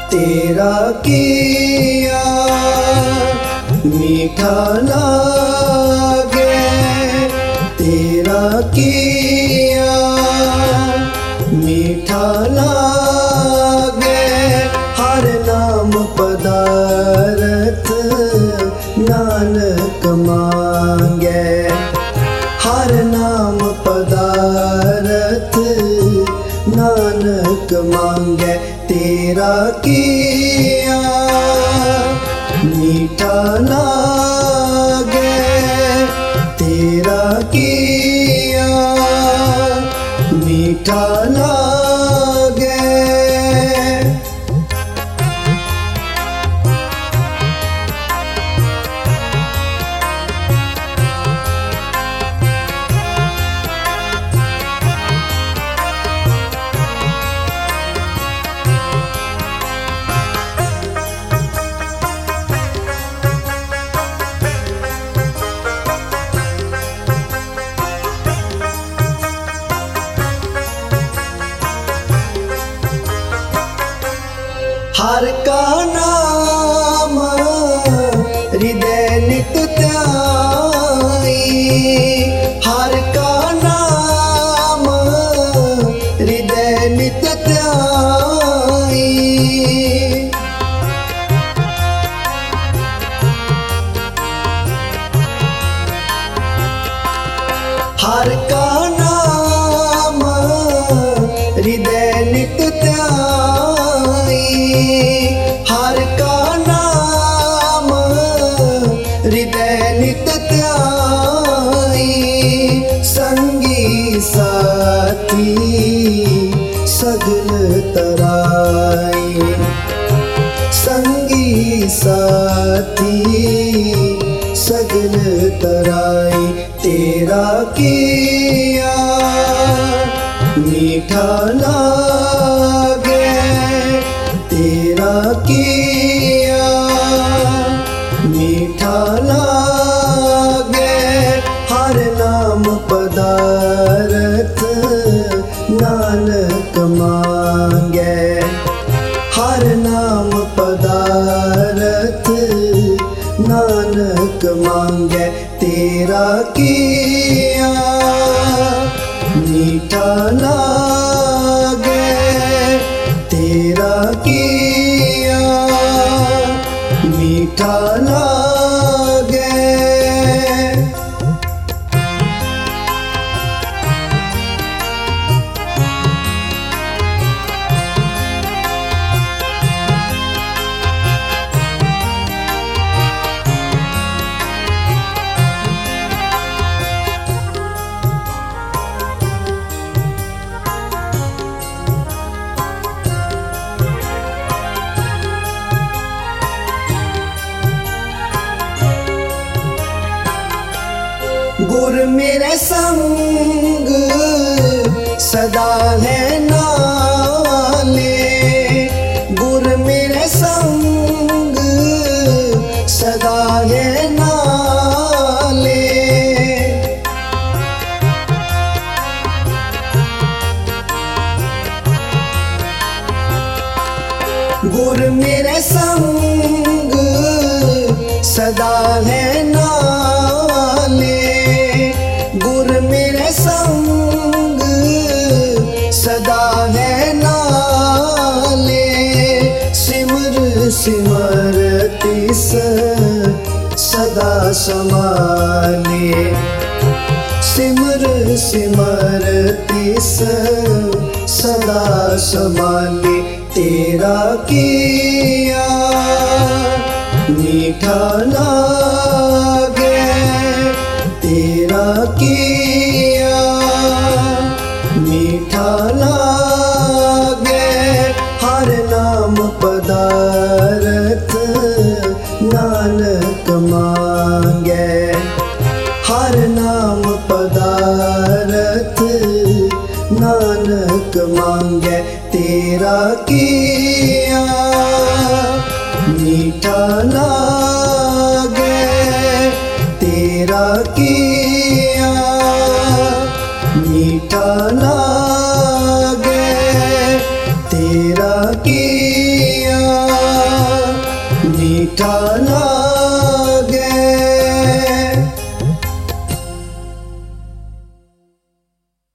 तेरा किया मीठा लागे, तेरा किया मीठा लागे। हर नाम पदारथ नानक मांगे, हर नाम पदारथ नानक मांगे। तेरा किया मीठा लागे, तेरा किया मीठा लागे। हर का नाम हृदय नित ध्याई, हर का नाम हृदय नित ध्याई। हर का नाम हृदय नित ध्याई, हर का नाम हृदय नित ध्याई। संगी साथी सगल तराई, संगी साथी सगल तराई। तेरा किया मीठा लागे, तेरा किया मीठा लागे। हर नाम पदारथ नानक मांगे, हर नाम पदारथ नानक मांगे। तेरा किया मीठा लागे, तेरा किया मीठा लागे। गुर मेरे संग सदा है नाले, गुर मेरे संग सदा है नाले। गुर मेरे संग सदा है नाले, गुर मेरे संग सदा है नाले। सिमर सिमर तिस सदा समाले, सिमर सिमर तिस सदा समाले। तेरा किया मीठा लागे, तेरा किया मीठा लागे। हर नाम पदारथ नानक मांगे, हर नाम पदारथ नानक मांगे। तेरा किया मीठा लागे, तेरा किया मीठा लागे। तेरा किया मीठा